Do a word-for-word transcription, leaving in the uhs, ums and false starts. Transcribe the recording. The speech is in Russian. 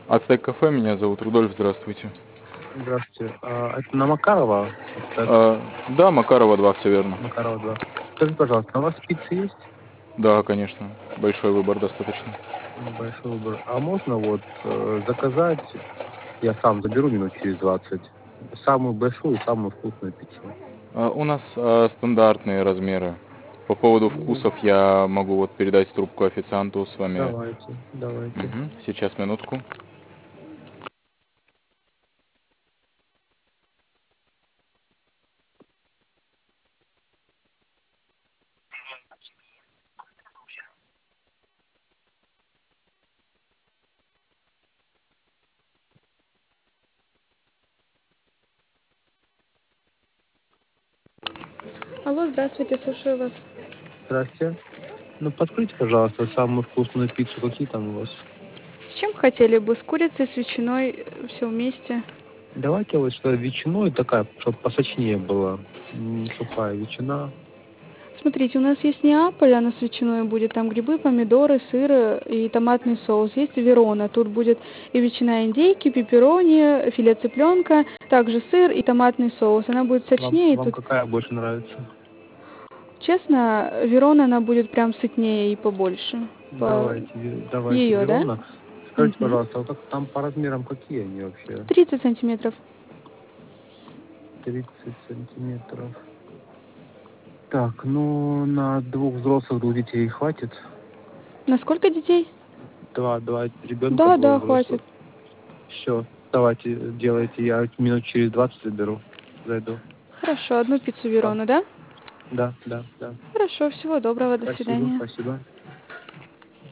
Ацтек кафе, меня зовут Рудольф, здравствуйте. Здравствуйте. А, это на Макарова? Так, А, да, Макарова два, все верно. Макарова два. Скажите, пожалуйста, а у вас пиццы есть? Да, конечно, большой выбор достаточно. Большой выбор. А можно вот э, заказать, я сам заберу минут через двадцать, самую большую и самую вкусную пиццу? А, у нас а, стандартные размеры. По поводу Ну, вкусов я могу вот передать трубку официанту с вами. давайте, давайте. Мгм, сейчас, минутку. Алло, здравствуйте, слушаю вас. Здрасте. Ну, подкройте, пожалуйста, самую вкусную пиццу. Какие там у вас? С чем хотели бы? С курицей, с ветчиной, все вместе? Давайте вот что ветчиной такая, чтобы посочнее была. Не сухая ветчина. Смотрите, у нас есть Неаполь, она с ветчиной будет, там грибы, помидоры, сыр э, и томатный соус. Есть Верона, тут будет и ветчина индейки, пепперони, филе цыпленка, также сыр и томатный соус. Она будет Вам, сочнее, и вам тут, какая больше нравится? честно, Верона, она будет прям сытнее и побольше. По... Давайте, ве- давайте Ее, да? Верона. Скажите, Мгм. пожалуйста, а как там по размерам какие они вообще? тридцать сантиметров. Тридцать сантиметров. Так, ну на двух взрослых, двух детей хватит? На сколько детей? Два, два ребенка, Да, двое да, хватит. взрослых. Все, давайте делайте, я минут через двадцать заберу. Зайду. Хорошо, одну пиццу А, Верона, да? да, да, да. Хорошо, всего доброго, до Спасибо, свидания. спасибо.